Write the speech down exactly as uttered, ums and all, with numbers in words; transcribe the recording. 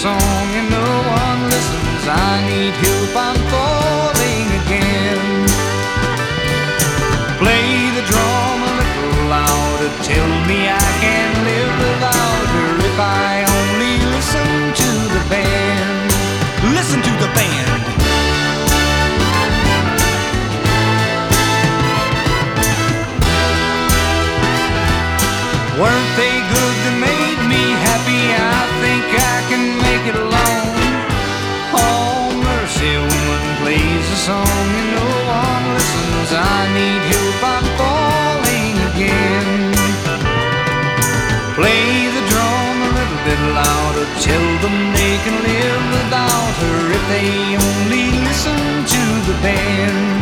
song and no one listens. I need help, I'm falling again. Play the drum a little louder, tell me I can live without her if I only listen to the band. Listen to the band. Weren't they good that made me happy? I think I can make it alone. Oh, mercy, woman plays a song and no one listens. I need help, I'm falling again. Play the drum a little bit louder, tell them they can live without her if they only listen to the band.